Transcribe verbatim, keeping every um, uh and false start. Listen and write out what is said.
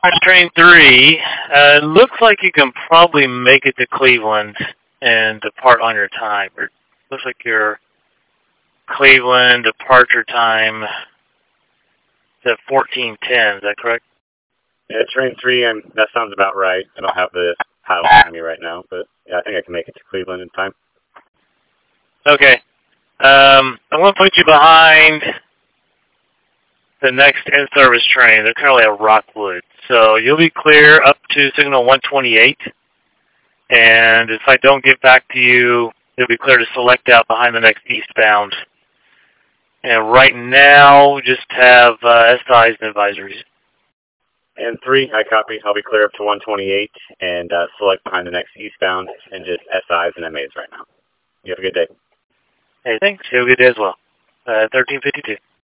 Train three, uh, looks like you can probably make it to Cleveland and depart on your time. It looks like your Cleveland departure time is at fourteen ten. Is that correct? Yeah, Train three, I'm, that sounds about right. I don't have the title behind me right now, but yeah, I think I can make it to Cleveland in time. Okay. Um, I'm going to put you behind the next in-service train. They're currently at Rockwood. So you'll be clear up to signal one twenty-eight. And if I don't get back to you, you'll be clear to select out behind the next eastbound. And right now, we just have uh, S Is and advisories. And three, I copy. I'll be clear up to one twenty-eight and uh, select behind the next eastbound and just S Is and M As right now. You have a good day. Hey, thanks. You have a good day as well. Uh, thirteen fifty-two.